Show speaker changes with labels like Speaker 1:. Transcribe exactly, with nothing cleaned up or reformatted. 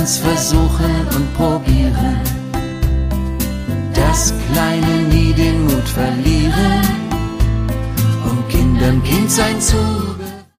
Speaker 1: uns versuchen und probieren, das Kleine nie den Mut verlieren, um Kindern Kindsein zu